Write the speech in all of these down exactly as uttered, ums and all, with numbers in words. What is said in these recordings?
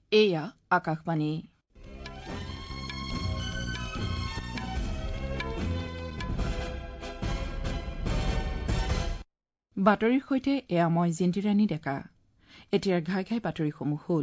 এয়া আকাশবাণী বাতৰিৰ সৈতে এয়া মই জিন্তিৰাণী ডেকা এতিয়াৰ ঘাই ঘাই বাতৰিসমূহ হ'ল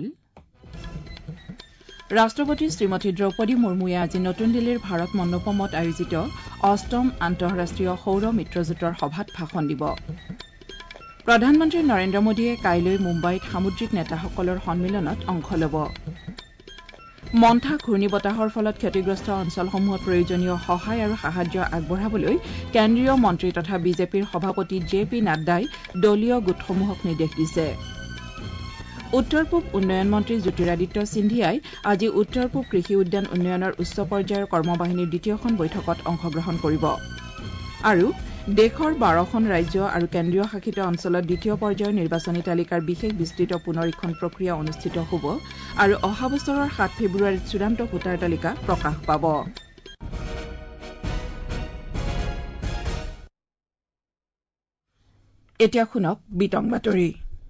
ৰাষ্ট্ৰপতি শ্ৰীমতী দ্ৰৌপদী মুৰ্মুৱে আজি নতুন দিল্লীৰ ভাৰত মণ্ডপমত আয়োজিত অষ্টম আন্তঃৰাষ্ট্ৰীয় সৌৰ মিত্ৰজোঁটৰ সভাত ভাষণ দিব প্ৰধানমন্ত্ৰী নৰেন্দ্ৰ মোদীয়ে কাইলৈ মুম্বাইত সামুদ্ৰিক নেতাসকলৰ সন্মিলনত অংশ ল'ব মন্থা ঘূৰ্ণীবতাহৰ ফলত ক্ষতিগ্ৰস্ত অঞ্চলসমূহত প্ৰয়োজনীয় সহায় আৰু সাহায্য আগবঢ়াবলৈ কেন্দ্ৰীয় মন্ত্ৰী তথা বিজেপিৰ সভাপতি জে পি নাড্ডাই দলীয় গোটসমূহক নিৰ্দেশ দিছে উত্তৰ পূব উন্নয়ন মন্ত্ৰী জ্যোতিৰাদিত্য সিন্ধিয়াই আজি উত্তৰ পূব কৃষি উদ্যান উন্নয়নৰ উচ্চ পৰ্যায়ৰ কৰ্মবাহিনীৰ দ্বিতীয়খন বৈঠকত অংশগ্ৰহণ কৰিব আৰু দেশৰ বাৰখন ৰাজ্য আৰু কেন্দ্ৰীয় শাসিত অঞ্চলত দ্বিতীয় পৰ্যায়ৰ নিৰ্বাচনী তালিকাৰ বিশেষ বিস্তৃত পুনৰীক্ষণ প্ৰক্ৰিয়া অনুষ্ঠিত হ'ব আৰু অহা বছৰৰ সাত ফেব্ৰুৱাৰীত চূড়ান্ত ভোটাৰ তালিকা প্ৰকাশ পাব এতিয়া শুনক বিতং বাতৰি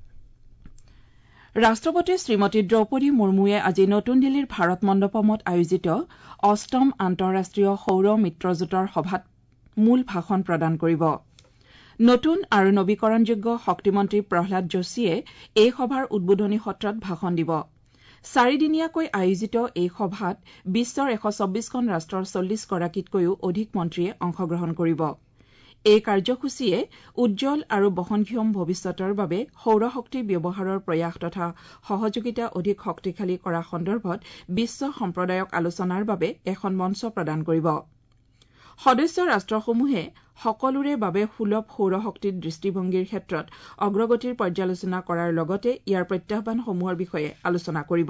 ৰাষ্ট্ৰপতি শ্ৰীমতী দ্ৰৌপদী মুৰ্মুৱে আজি নতুন দিল্লীৰ ভাৰত মণ্ডপমত আয়োজিত অষ্টম আন্তঃৰাষ্ট্ৰীয় সৌৰ মিত্ৰজোঁটৰ সভাত মূল ভাষণ প্ৰদান কৰিব নতুন আৰু নবীকৰণযোগ্য শক্তিমন্ত্ৰী প্ৰহ্লাদ যোশীয়ে এই সভাৰ উদ্বোধনী সত্ৰত ভাষণ দিব চাৰিদিনীয়াকৈ আয়োজিত এই সভাত বিশ্বৰ এশ চৌব্বিছখন ৰাষ্ট্ৰৰ চল্লিছ গৰাকীতকৈও অধিক মন্ত্ৰীয়ে অংশগ্ৰহণ কৰিব এই কাৰ্যসূচীয়ে উজ্জ্বল আৰু বহনক্ষম ভৱিষ্যতৰ বাবে সৌৰশক্তি ব্যৱহাৰৰ প্ৰয়াস তথা সহযোগিতা অধিক শক্তিশালী কৰা সন্দৰ্ভত বিশ্ব সম্প্ৰদায়ক আলোচনাৰ বাবে এখন মঞ্চ প্ৰদান কৰিব সদস্য ৰাষ্ট্ৰসমূহে সকলোৰে বাবে সুলভ সৌৰশক্তিৰ দৃষ্টিভংগীৰ ক্ষেত্ৰত অগ্ৰগতিৰ পৰ্যালোচনা কৰাৰ লগতে ইয়াৰ প্ৰত্যাহ্বানসমূহৰ বিষয়ে আলোচনা কৰিব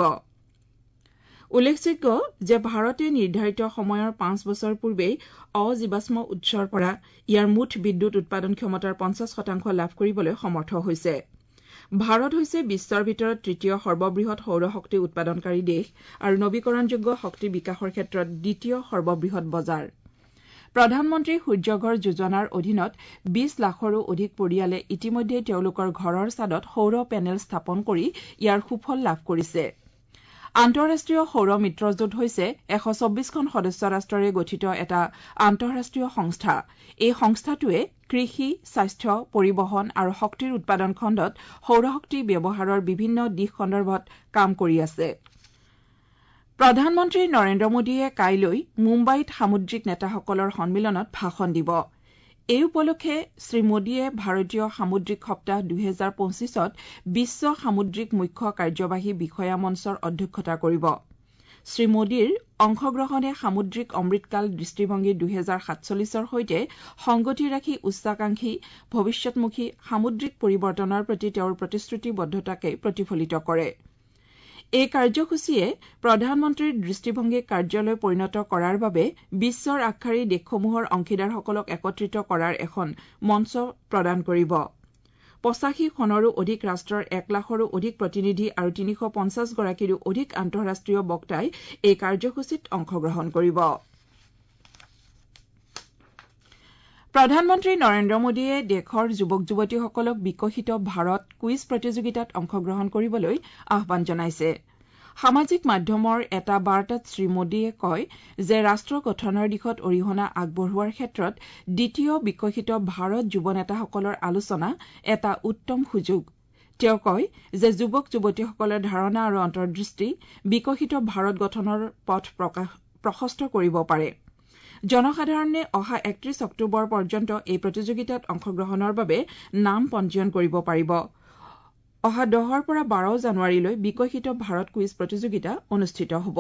উল্লেখযোগ্য যে ভাৰতে নিৰ্ধাৰিত সময়ৰ পাঁচ বছৰ পূৰ্বেই অজীৱাশ্ম উৎসৰ পৰা ইয়াৰ মুঠ বিদ্যুৎ উৎপাদন ক্ষমতাৰ পঞ্চাছ শতাংশ লাভ কৰিবলৈ সমৰ্থ হৈছে ভাৰত হৈছে বিশ্বৰ ভিতৰত তৃতীয় সৰ্ববৃহৎ সৌৰশক্তি উৎপাদনকাৰী দেশ আৰু নবীকৰণযোগ্য শক্তি বিকাশৰ ক্ষেত্ৰত দ্বিতীয় সৰ্ববৃহৎ বজাৰ প্ৰধানমন্ত্ৰী সূৰ্যঘৰ যোজনাৰ অধীনত বিশ লাখৰো অধিক পৰিয়ালে ইতিমধ্যে তেওঁলোকৰ ঘৰৰ ছাদত সৌৰ পেনেল স্থাপন কৰি ইয়াৰ সুফল লাভ কৰিছে আন্তঃৰাষ্ট্ৰীয় সৌৰ মিত্ৰজোঁট হৈছে এশ চৌব্বিছখন সদস্য ৰাষ্ট্ৰৰে গঠিত এটা আন্তঃৰাষ্ট্ৰীয় সংস্থা এই সংস্থাটোৱে কৃষি স্বাস্থ্য পৰিবহণ আৰু শক্তিৰ উৎপাদন খণ্ডত সৌৰশক্তি ব্যৱহাৰৰ বিভিন্ন দিশ সন্দৰ্ভত কাম কৰি আছে প্ৰধানমন্ত্ৰী নৰেন্দ্ৰ মোদীয়ে কাইলৈ মুম্বাইত সামুদ্ৰিক নেতাসকলৰ সন্মিলনত ভাষণ দিব এই উপলক্ষে শ্ৰীমোদীয়ে ভাৰতীয় সামুদ্ৰিক সপ্তাহ দুহেজাৰ পঁচিছত বিশ্ব সামুদ্ৰিক মুখ্য কাৰ্যবাহী বিষয়া মঞ্চৰ অধ্যক্ষতা কৰিব শ্ৰীমোদীৰ অংশগ্ৰহণে সামুদ্ৰিক অমৃতকাল দৃষ্টিভংগী দুহেজাৰ সাতচল্লিছৰ সৈতে সংগতি ৰাখি উচ্চাকাংক্ষী ভৱিষ্যৎমুখী সামুদ্ৰিক পৰিৱৰ্তনৰ প্ৰতি তেওঁৰ প্ৰতিশ্ৰুতিবদ্ধতাকে প্ৰতিফলিত কৰে এই কাৰ্যসূচীয়ে প্ৰধানমন্ত্ৰীৰ দৃষ্টিভংগীক কাৰ্যলৈ পৰিণত কৰাৰ বাবে বিশ্বৰ আগশাৰী দেশসমূহৰ অংশীদাৰসকলক একত্ৰিত কৰাৰ এখন মঞ্চ প্ৰদান কৰিব পঁচাশী খনৰো অধিক ৰাষ্ট্ৰৰ এক লাখৰো অধিক প্ৰতিনিধি আৰু তিনিশ পঞ্চাছ গৰাকীৰো অধিক আন্তঃৰাষ্ট্ৰীয় বক্তাই এই কাৰ্যসূচীত অংশগ্ৰহণ কৰিব প্ৰধানমন্ত্ৰী নৰেন্দ্ৰ মোদীয়ে দেশৰ যুৱক যুৱতীসকলক বিকশিত ভাৰত কুইজ প্ৰতিযোগিতাত অংশগ্ৰহণ কৰিবলৈ আহ্বান জনাইছে সামাজিক মাধ্যমৰ এটা বাৰ্তাত শ্ৰীমোদীয়ে কয় যে ৰাষ্ট্ৰ গঠনৰ দিশত অৰিহণা আগবঢ়োৱাৰ ক্ষেত্ৰত দ্বিতীয় বিকশিত ভাৰত যুৱ নেতাসকলৰ আলোচনা এটা উত্তম সুযোগ তেওঁ কয় যে যুৱক যুৱতীসকলৰ ধাৰণা আৰু অন্তৰ্দৃষ্টি বিকশিত ভাৰত গঠনৰ পথ প্ৰশস্ত কৰিব পাৰে জনসাধাৰণে অহা একত্ৰিশ অক্টোবৰ পৰ্যন্ত এই প্ৰতিযোগিতাত অংশগ্ৰহণৰ বাবে নাম পঞ্জীয়ন কৰিব পাৰিব অহা দহৰ পৰা বাৰ জানুৱাৰীলৈ বিকশিত ভাৰত কুইজ প্ৰতিযোগিতা অনুষ্ঠিত হ'ব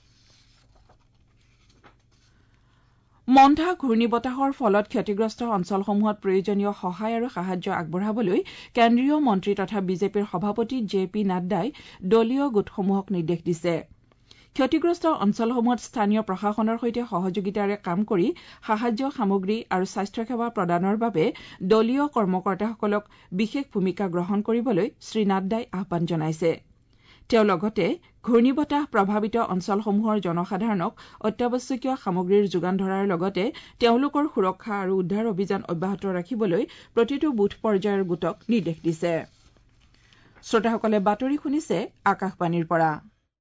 মন্থা ঘূৰ্ণীবতাহৰ ফলত ক্ষতিগ্ৰস্ত অঞ্চলসমূহত প্ৰয়োজনীয় সহায় আৰু সাহায্য আগবঢ়াবলৈ কেন্দ্ৰীয় মন্ত্ৰী তথা বিজেপিৰ সভাপতি জে পি নাড্ডাই দলীয় গোটসমূহক নিৰ্দেশ দিছে ক্ষতিগ্ৰস্ত অঞ্চলসমূহত স্থানীয় প্ৰশাসনৰ সৈতে সহযোগিতাৰে কাম কৰি সাহায্য সামগ্ৰী আৰু স্বাস্থ্যসেৱা প্ৰদানৰ বাবে দলীয় কৰ্মকৰ্তাসকলক বিশেষ ভূমিকা গ্ৰহণ কৰিবলৈ শ্ৰী নাড্ডাই আহ্বান জনাইছে তেওঁ লগতে ঘূৰ্ণীবতাহ প্ৰভাৱিত অঞ্চলসমূহৰ জনসাধাৰণক অত্যাৱশ্যকীয় সামগ্ৰীৰ যোগান ধৰাৰ লগতে তেওঁলোকৰ সুৰক্ষা আৰু উদ্ধাৰ অভিযান অব্যাহত ৰাখিবলৈ প্ৰতিটো বুথ পৰ্যায়ৰ গোটক নিৰ্দেশ দিছে শ্ৰোতাসকলে বাতৰি শুনিছে আকাশবাণীৰ পৰা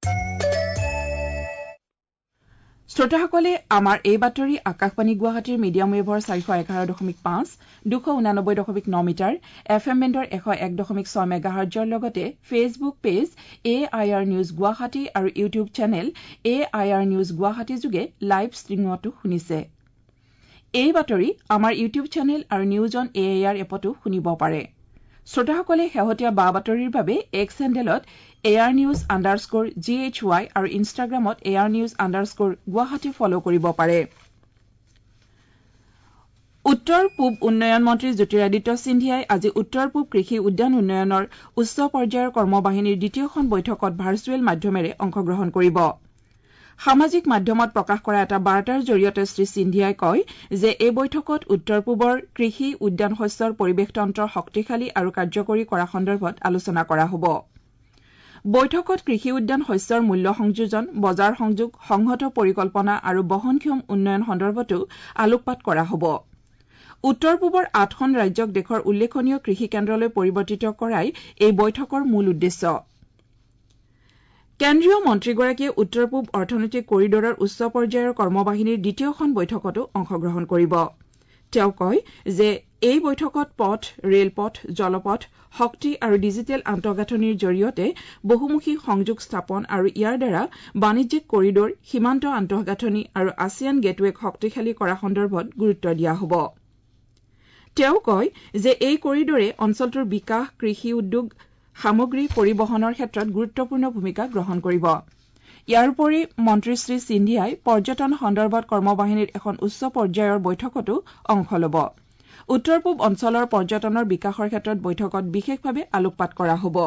শ্ৰোতাসকলে আমাৰ এই বাতৰি আকাশবাণী গুৱাহাটীৰ মিডিয়াম ৱেভৰ চাৰিশ এঘাৰ দশমিক পাঁচ দুশ ঊনানব্বৈ দশমিক ন মিটাৰ এফ এম বেণ্ডৰ এশ এক দশমিক ছয় মেগাহাৰ্জৰ লগতে Facebook page A I R News Guwahati আৰু YouTube channel A I R News Guwahati যোগে লাইভ ষ্ট্ৰীমিঙতো শুনিছে এই বাতৰি আমাৰ ইউটিউব চেনেল আৰু News on A I R এপতো শুনিব পাৰে শ্ৰোতাসকলে শেহতীয়া বা বাতৰিৰ বাবে এক্স হেণ্ডেলত Air News underscore G H Y আৰু ইনষ্টাগ্ৰামত Air News underscore Guwahati follow' কৰিব পাৰে উত্তৰ পূব উন্নয়ন মন্ত্ৰী জ্যোতিৰাদিত্য সিন্ধিয়াই আজি উত্তৰ পূব কৃষি উদ্যান উন্নয়নৰ উচ্চ পৰ্যায়ৰ কৰ্মবাহিনীৰ দ্বিতীয়খন বৈঠকত ভাৰ্চুৱেল মাধ্যমেৰে অংশগ্ৰহণ কৰিব সামাজিক মাধ্যমত প্ৰকাশ কৰা এটা বাৰ্তাৰ জৰিয়তে শ্ৰী সিন্ধিয়াই কয় যে এই বৈঠকত উত্তৰ পূবৰ কৃষি উদ্যান শস্যৰ পৰিৱেশতন্ত্ৰ শক্তিশালী আৰু কাৰ্যকৰী কৰা সন্দৰ্ভত আলোচনা কৰা হ'ব বৈঠকত কৃষি উদ্যান শস্যৰ মূল্য সংযোজন বজাৰ সংযোগ সংহত পৰিকল্পনা আৰু বহনক্ষম উন্নয়ন সন্দৰ্ভতো আলোকপাত কৰা হ'ব উত্তৰ পূবৰ আঠখন ৰাজ্যক দেশৰ উল্লেখনীয় কৃষি কেন্দ্ৰলৈ পৰিৱৰ্তিত কৰাই এই বৈঠকৰ মূল উদ্দেশ্য কেন্দ্ৰীয় মন্ত্ৰীগৰাকীয়ে উত্তৰ পূব অৰ্থনৈতিক কৰিডৰৰ উচ্চ পৰ্যায়ৰ কৰ্মবাহিনীৰ দ্বিতীয়খন বৈঠকতো অংশগ্ৰহণ কৰিব তেওঁ কয় যে এই বৈঠকত পথ ৰেলপথ জলপথ শক্তি আৰু ডিজিটেল আন্তঃগাঁথনিৰ জৰিয়তে বহুমুখী সংযোগ স্থাপন আৰু ইয়াৰ দ্বাৰা বাণিজ্যিক কৰিডৰ সীমান্ত আন্তঃগাঁথনি আৰু আছিয়ান গেটৱেক শক্তিশালী কৰা সন্দৰ্ভত গুৰুত্ব দিয়া হ'ব তেওঁ কয় যে এই কৰিডৰে অঞ্চলটোৰ বিকাশ কৃষি উদ্যোগ সামগ্ৰী পৰিবহনৰ ক্ষেত্ৰত গুৰুত্বপূৰ্ণ ভূমিকা গ্ৰহণ কৰিব ইয়াৰ উপৰি মন্ত্ৰী শ্ৰী সিন্ধিয়াই পৰ্যটন সন্দৰ্ভত কৰ্মবাহিনীৰ এখন উচ্চ পৰ্যায়ৰ বৈঠকতো অংশ ল'ব উত্তৰ পূব অঞ্চলৰ পৰ্যটনৰ বিকাশৰ ক্ষেত্ৰত বৈঠকত বিশেষভাৱে আলোকপাত কৰা হ'ব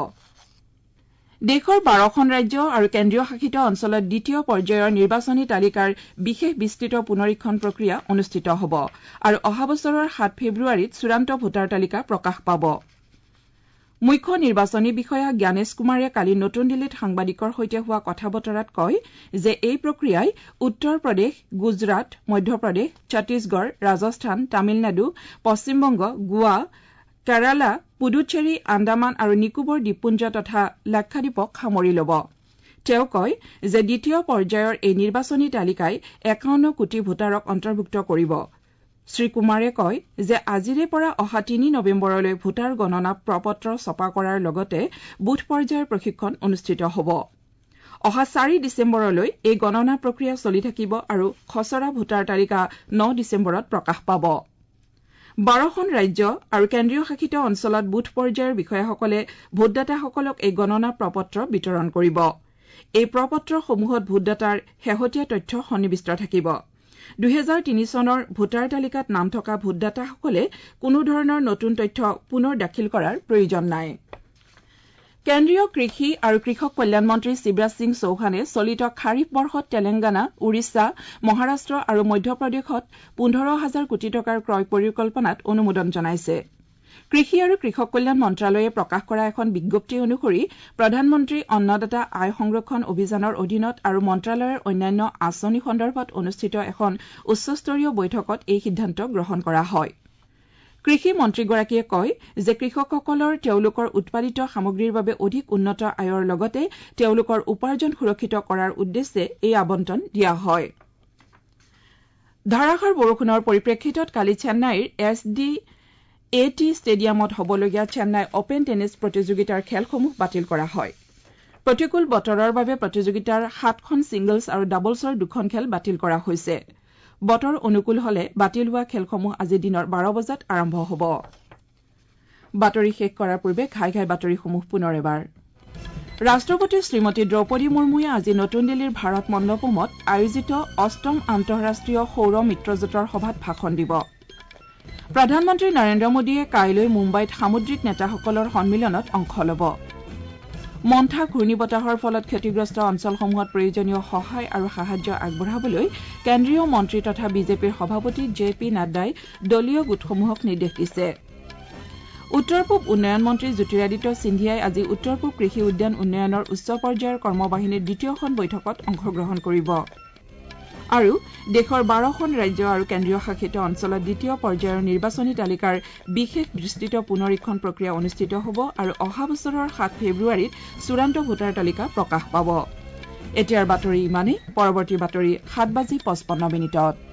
দেশৰ বাৰখন ৰাজ্য আৰু কেন্দ্ৰীয় শাসিত অঞ্চলত দ্বিতীয় পৰ্যায়ৰ নিৰ্বাচনী তালিকাৰ বিশেষ বিস্তৃত পুনৰীক্ষণ প্ৰক্ৰিয়া অনুষ্ঠিত হ'ব আৰু অহা বছৰৰ সাত ফেব্ৰুৱাৰীত চূড়ান্ত ভোটাৰ তালিকা প্ৰকাশ পাব মুখ্য নিৰ্বাচনী বিষয়া জ্ঞানেশ কুমাৰে কালি নতুন দিল্লীত সাংবাদিকৰ সৈতে হোৱা কথা বতৰাত কয় যে এই প্ৰক্ৰিয়াই উত্তৰ প্ৰদেশ গুজৰাট মধ্যপ্ৰদেশ ছত্তীশগড় ৰাজস্থান তামিলনাডু পশ্চিমবংগ গোৱা কেৰালা পুডুচেৰী আন্দামান আৰু নিকোবৰ দ্বীপপুঞ্জ তথা লাক্ষাদ্বীপক সামৰি ল'ব তেওঁ কয় যে দ্বিতীয় পৰ্যায়ৰ এই নিৰ্বাচনী তালিকাই একাৱন্ন কোটি ভোটাৰক অন্তৰ্ভুক্ত কৰিব শ্ৰীকুমাৰে কয় যে আজিৰে পৰা অহা তিনি নৱেম্বৰলৈ ভোটাৰ গণনা প্ৰপত্ৰ ছপা কৰাৰ লগতে বুথ পৰ্যায়ৰ প্ৰশিক্ষণ অনুষ্ঠিত হ'ব অহা চাৰি ডিচেম্বৰলৈ এই গণনা প্ৰক্ৰিয়া চলি থাকিব আৰু খচৰা ভোটাৰ তালিকা ন ডিচেম্বৰত প্ৰকাশ পাব বাৰখন ৰাজ্য আৰু কেন্দ্ৰীয় শাসিত অঞ্চলত বুথ পৰ্যায়ৰ বিষয়াসকলে ভোটদাতাসকলক এই গণনা প্ৰপত্ৰ বিতৰণ কৰিব এই প্ৰপত্ৰসমূহত ভোটদাতাৰ শেহতীয়া তথ্য সন্নিৱিষ্ট থাকিব দুহেজাৰ তিনি চনৰ ভোটাৰ তালিকাত নাম থকা ভোটদাতাসকলে কোনো ধৰণৰ নতুন তথ্য পুনৰ দাখিল কৰাৰ প্ৰয়োজন নাই কেন্দ্ৰীয় কৃষি আৰু কৃষক কল্যাণ মন্ত্ৰী শিৱৰাজ সিং চৌহানে চলিত খাৰিফ বৰ্ষত তেলেংগানা উৰিষ্যা মহাৰাষ্ট্ৰ আৰু মধ্যপ্ৰদেশত পোন্ধৰ হাজাৰ কোটি টকাৰ ক্ৰয় পৰিকল্পনাত অনুমোদন জনাইছে কৃষি আৰু কৃষক কল্যাণ মন্ত্ৰালয়ে প্ৰকাশ কৰা এখন বিজ্ঞপ্তি অনুসৰি প্ৰধানমন্ত্ৰী অন্নদাতা আয় সংৰক্ষণ অভিযানৰ অধীনত আৰু মন্ত্ৰালয়ৰ অন্যান্য আঁচনি সন্দৰ্ভত অনুষ্ঠিত এখন উচ্চস্তৰীয় বৈঠকত এই সিদ্ধান্ত গ্ৰহণ কৰা হয় কৃষি মন্ত্ৰীগৰাকীয়ে কয় যে কৃষকসকলৰ তেওঁলোকৰ উৎপাদিত সামগ্ৰীৰ বাবে অধিক উন্নত আয়ৰ লগতে তেওঁলোকৰ উপাৰ্জন সুৰক্ষিত কৰাৰ উদ্দেশ্যে এই আবণ্টন দিয়া হয় ধাৰাসাৰ বৰষুণৰ পৰিপ্ৰেক্ষিতত কালি চেন্নাইৰ এছ ডি এ টি ষ্টেডিয়ামত হ'বলগীয়া চেন্নাই অপেন টেনিছ প্ৰতিযোগিতাৰ খেলসমূহ বাতিল কৰা হয় প্ৰতিকূল বতৰৰ বাবে প্ৰতিযোগিতাৰ সাতখন ছিংগলছ আৰু ডাবলছৰ দুখন খেল বাতিল কৰা হৈছে বতৰ অনুকূল হলে বাতিল হোৱা খেলসমূহ আজি দিনৰ বাৰ বজাত আৰম্ভ হ'ব বাতৰি শেষ কৰাৰ পূৰ্বে ঘাই ঘাই বাতৰিসমূহ পুনৰ এবাৰ ৰাষ্ট্ৰপতি শ্ৰীমতী দ্ৰৌপদী মুৰ্মুৱে আজি নতুন দিল্লীৰ ভাৰত মণ্ডপমত আয়োজিত অষ্টম আন্তঃৰাষ্ট্ৰীয় সৌৰ মিত্ৰজোঁটৰ সভাত ভাষণ দিব প্ৰধানমন্ত্ৰী নৰেন্দ্ৰ মোদীয়ে কাইলৈ মুম্বাইত সামুদ্ৰিক নেতাসকলৰ সন্মিলনত অংশ ল'ব মন্থা ঘূৰ্ণীবতাহৰ ফলত ক্ষতিগ্ৰস্ত অঞ্চলসমূহত প্ৰয়োজনীয় সহায় আৰু সাহায্য আগবঢ়াবলৈ কেন্দ্ৰীয় মন্ত্ৰী তথা বিজেপিৰ সভাপতি জে পি নাড্ডাই দলীয় গোটসমূহক নিৰ্দেশ দিছে উত্তৰ পূব উন্নয়ন মন্ত্ৰী জ্যোতিৰাদিত্য সিন্ধিয়াই আজি উত্তৰ পূব কৃষি উদ্যান উন্নয়নৰ উচ্চ পৰ্যায়ৰ কৰ্মবাহিনীৰ দ্বিতীয়খন বৈঠকত অংশগ্ৰহণ কৰিব আৰু দেশৰ বাৰখন ৰাজ্য আৰু কেন্দ্ৰীয় শাসিত অঞ্চলত দ্বিতীয় পৰ্যায়ৰ নিৰ্বাচনী তালিকাৰ বিশেষ বিস্তৃত পুনৰীক্ষণ প্ৰক্ৰিয়া অনুষ্ঠিত হ'ব আৰু অহা বছৰৰ সাত ফেব্ৰুৱাৰীত চূড়ান্ত ভোটাৰ তালিকা প্ৰকাশ পাব এতিয়াৰ বাতৰি ইমানেই পৰৱৰ্তী বাতৰি সাত বাজি পঁচপন্ন মিনিটত